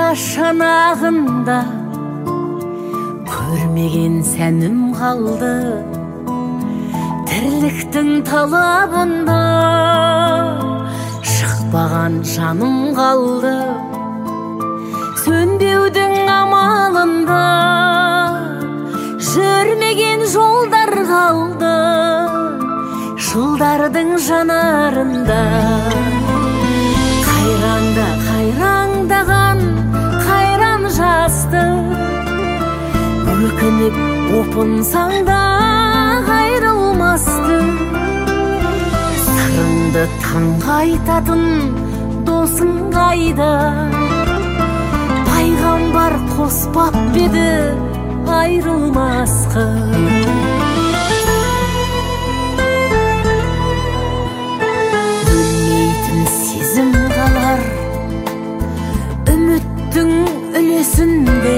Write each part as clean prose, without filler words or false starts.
шанағында көрмеген сәнім қалды, тірліктің талабында шықпаған жаным қалды, сөнбеудің амалында жүрмеген жолдар қалды, жылдардың жанарында. Қайраңдаған қайран жасты, өкініп опынсаң да қайрылмасты. Сырыңды таңға айтатын досың қайда, пайғамбар қоспап еді айрылмасқа. Өлмейтін сезім қалар үміттің үлесінде,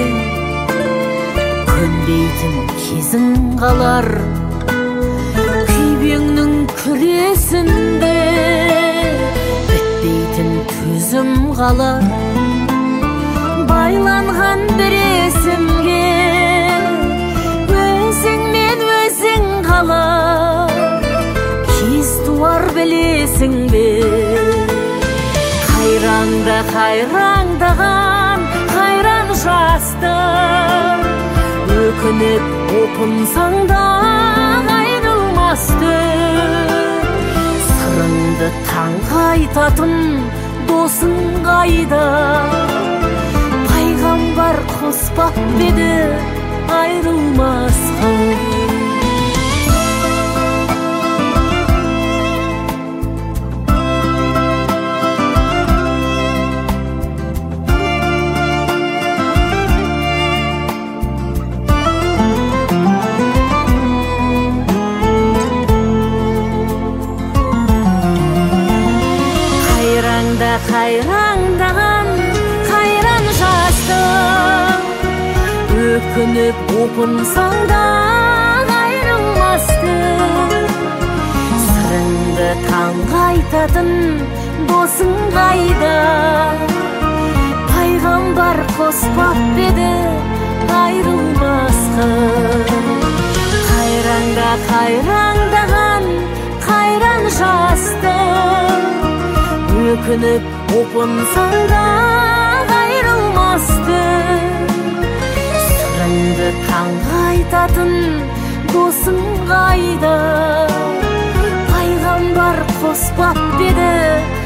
көнбейтін кезің қалар күйбеңнің күресінде, бітпейтін төзім қалар байланған бір есімге. Өзіңмен өзің қалар кез туар білесің бе. Қайраңдаған қайран жасты, өкініп опынсаң да айрылмасты. Сырыңды таңға айтатын досың қайда, пайғамбар қоспап еді айрылмасқа. Қайраңдаған қайран жасты, өкініп опынсаң да айрылмасты. Сырыңды таңға айтатын досың қайда, пайғамбар қоспап еді айрылмасқа. Қайраңдаған қайран жасты, өкініп опынсаң да айрылмасты. Сырыңды таңға айтатын досың қайда, пайғамбар қоспап еді